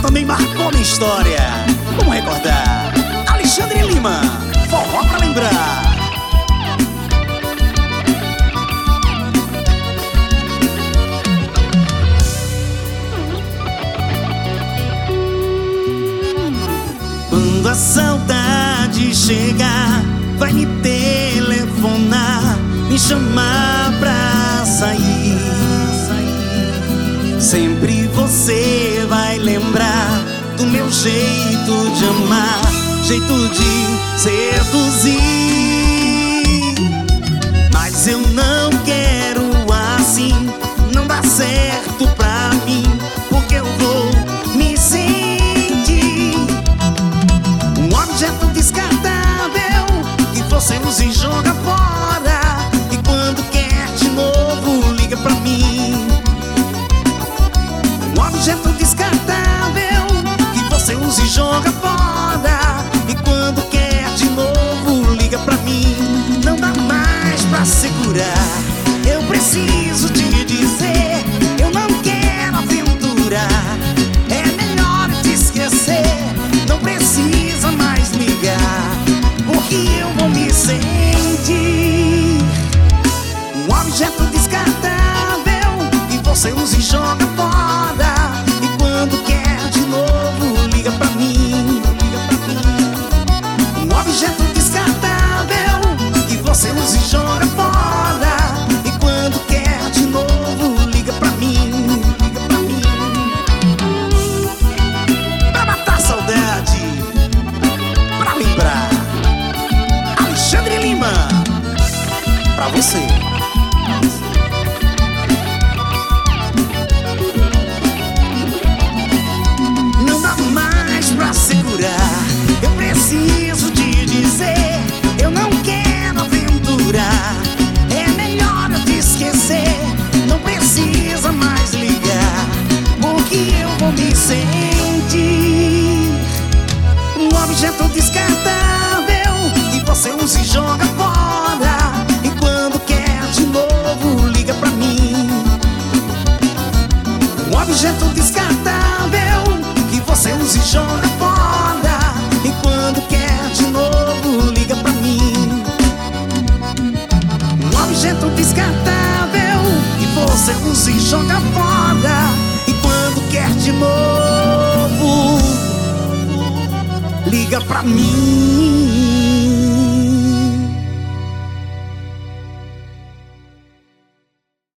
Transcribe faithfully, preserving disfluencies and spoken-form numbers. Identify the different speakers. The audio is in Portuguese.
Speaker 1: também marcou minha história. Vamos recordar. Alexandre Lima, forró pra lembrar. Quando a saudade chegar, vai me telefonar, me chamar pra sair. Sempre você vai lembrar do meu jeito de amar, jeito de seduzir. Mas eu não quero assim, não dá certo pra mim, porque eu vou me sentir um objeto descartável que você usa e joga fora. E quando quer de novo, liga pra mim. Um objeto descartável que você usa e joga fora. E quando quer de novo, liga pra mim. Não dá mais pra segurar. Eu preciso te dizer, eu não quero aventurar. É melhor te esquecer, não precisa mais ligar, porque eu vou me sentir um objeto descartável que você usa e joga fora. E quando quer de novo, liga pra mim. Um objeto descartável que você usa e joga fora. E quando quer de novo, liga pra mim. Liga pra mim. Pra matar a saudade, pra lembrar. Alexandre Lima, pra você. Não dá mais pra segurar. Eu preciso te dizer, eu não quero aventurar. É melhor eu te esquecer, não precisa mais ligar, porque eu vou me sentir um objeto descartável que você usa e joga fora. E quando quer de novo, liga pra mim. Um objeto descartável que você usa e joga fora. E quando quer de novo, liga pra mim. Um objeto descartável que você usa e joga fora. E quando quer de novo, liga pra mim.